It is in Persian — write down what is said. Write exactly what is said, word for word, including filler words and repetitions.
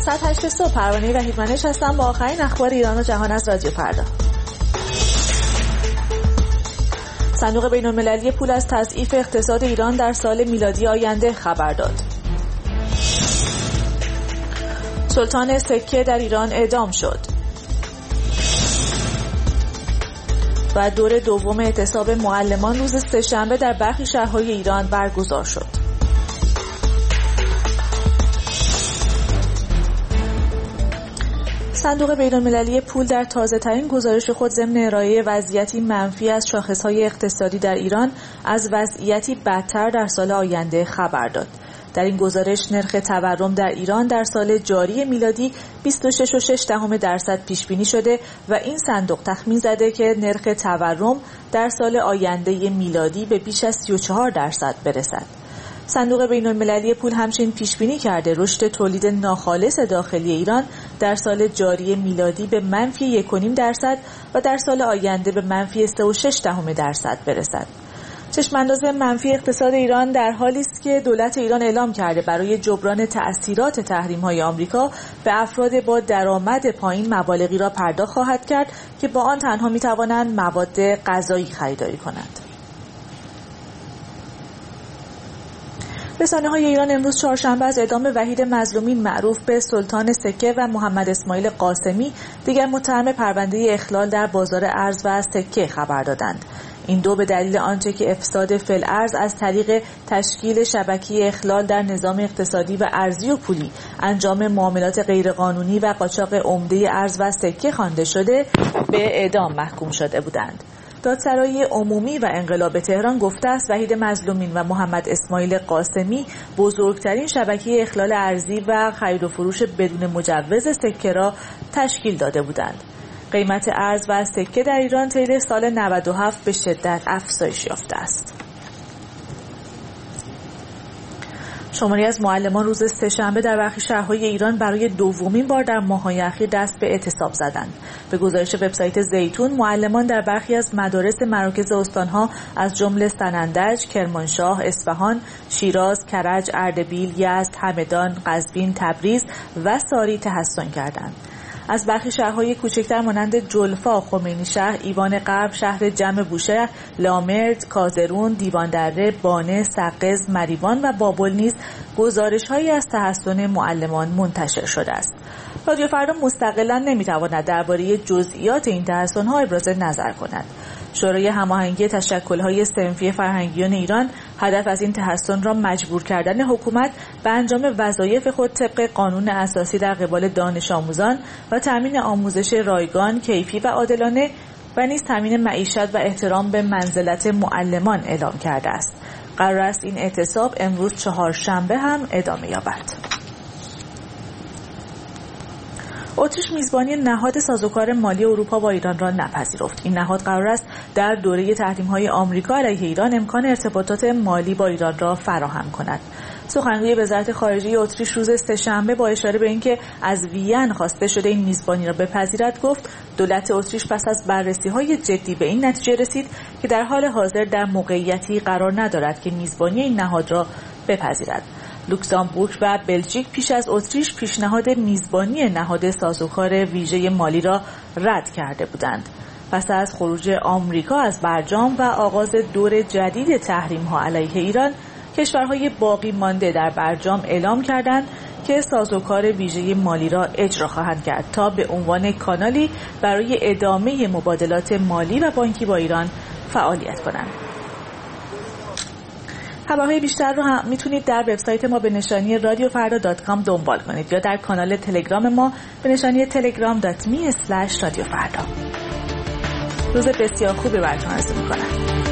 ساعت هشت صبح پروانه وحیدمنش هستم با آخرین اخبار ایران و جهان از رادیو فردا. صندوق بین‌المللی پول از تضعیف اقتصاد ایران در سال میلادی آینده خبر داد. سلطان سکه در ایران اعدام شد. و دور دوم اعتصاب معلمان روز سه‌شنبه در برخی شهرهای ایران برگزار شد. صندوق بین‌المللی پول در تازه‌ترین گزارش خود ضمن ارائه وضعیتی منفی از شاخص‌های اقتصادی در ایران از وضعیتی بدتر در سال آینده خبر داد. در این گزارش نرخ تورم در ایران در سال جاری میلادی بیست و شش و شش دهم درصد پیش بینی شده و این صندوق تخمین زده که نرخ تورم در سال آینده میلادی به بیش از سی و چهار درصد برسد. صندوق بین‌المللی پول همچنین پیش بینی کرده رشد تولید ناخالص داخلی ایران در سال جاری میلادی به منفی یک و نیم درصد و در سال آینده به منفی سه و شش دهم درصد برسد. چشمانداز منفی اقتصاد ایران در حالی است که دولت ایران اعلام کرده برای جبران تأثیرات تحریم‌های آمریکا به افراد با درآمد پایین مبالغی را پرداخت خواهد کرد که با آن تنها می‌توانند مواد غذایی خریداری کنند. رسانه‌های ایران امروز چهارشنبه از اعدام وحید مظلومین معروف به سلطان سکه و محمد اسماعیل قاسمی دیگر متهم پرونده اخلال در بازار ارز و سکه خبر دادند. این دو به دلیل آنچه که افساد فی الارض از طریق تشکیل شبکه اخلال در نظام اقتصادی و ارزی و پولی، انجام معاملات غیرقانونی و قاچاق عمده ارز و سکه خوانده شده به اعدام محکوم شده بودند. دادسرای عمومی و انقلاب تهران گفته است وحید مظلومین و محمد اسماعیل قاسمی بزرگترین شبکه اخلال ارزی و خرید و فروش بدون مجوز سکه را تشکیل داده بودند. قیمت ارز و سکه در ایران طی سال نود و هفت به شدت افزایش یافته است. شماری از معلمان روز سه‌شنبه در برخی شهرهای ایران برای دومین بار در ماه‌های اخیر دست به اعتصاب زدند. به گزارش وبسایت زیتون، معلمان در برخی از مدارس مراکز استان‌ها از جمله سنندج، کرمانشاه، اصفهان، شیراز، کرج، اردبیل، یزد، همدان، قزوین، تبریز و ساری تحصن کردند. از برخی شهرهای کوچکتر مانند جلفا، خمینی شهر، ایوان غرب، شهر جم بوشهر، لامرد، کازرون، دیواندره، بانه، سقز، مریوان و بابل نیز گزارش‌هایی از تحصن معلمان منتشر شده است. رادیو فردا مستقلاً نمی‌تواند درباره جزئیات این تحصن‌ها ابراز نظر کند. شورای هماهنگی تشکل‌های صنفی فرهنگیان ایران هدف از این تحصن را مجبور کردن حکومت به انجام وظایف خود طبق قانون اساسی در قبال دانش آموزان و تامین آموزش رایگان، کیفی و عادلانه و نیز تامین معیشت و احترام به منزلت معلمان اعلام کرده است. قرار است این اعتصاب امروز چهارشنبه هم ادامه یابد. اتریش میزبانی نهاد سازوکار مالی اروپا با ایران را نپذیرفت. این نهاد قرار است در دوره تحریم‌های آمریکا علیه ایران امکان ارتباطات مالی با ایران را فراهم کند. سخنگوی وزارت خارجه اتریش روز سه‌شنبه با اشاره به اینکه از وین خواسته شده این میزبانی را بپذیرد گفت دولت اتریش پس از بررسی‌های جدی به این نتیجه رسید که در حال حاضر در موقعیتی قرار ندارد که میزبانی این نهاد را بپذیرد. لوکزامبورگ و بلژیک پیش از اتریش پیشنهاد میزبانی نهاد سازوکار ویژه مالی را رد کرده بودند. پس از خروج آمریکا از برجام و آغاز دور جدید تحریم‌ها علیه ایران، کشورهای باقی مانده در برجام اعلام کردند که سازوکار ویژه مالی را اجرا خواهند کرد تا به عنوان کانالی برای ادامه مبادلات مالی و بانکی با ایران فعالیت کنند. خبرهای بیشتر رو هم میتونید در وبسایت ما به نشانی رادیو فردا دات کام دنبال کنید یا در کانال تلگرام ما به نشانی تلگرام دات می اسلش رادیو فردا. روز بسیار خوبی براتون آرزو می‌کنم.